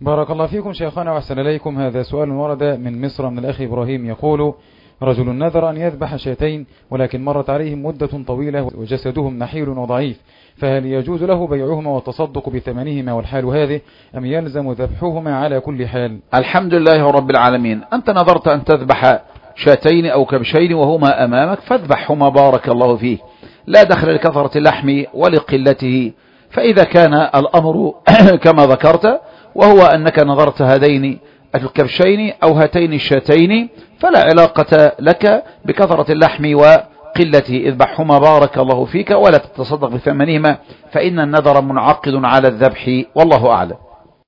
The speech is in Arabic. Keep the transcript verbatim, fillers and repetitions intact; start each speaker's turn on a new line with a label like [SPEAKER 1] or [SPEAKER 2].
[SPEAKER 1] بارك الله فيكم شيخنا وأحسن إليكم. هذا سؤال ورد من مصر من الأخ إبراهيم يقول: رجل نذر أن يذبح شاتين ولكن مرت عليهم مدة طويلة وجسدهم نحيل وضعيف، فهل يجوز له بيعهما والتصدق بثمنهما والحال هذه، أم يلزم ذبحهما على كل حال؟
[SPEAKER 2] الحمد لله رب العالمين. أنت نظرت أن تذبح شاتين أو كبشين وهما أمامك فاذبحهما بارك الله فيه، لا دخل لكثرة اللحم ولقلته. فإذا كان الأمر كما ذكرت وهو أنك نظرت هذين الكبشين أو هاتين الشاتين فلا علاقة لك بكثرة اللحم وقلته، اذبحهما بارك الله فيك ولا تتصدق بثمنهما، فإن النذر منعقد على الذبح والله أعلم.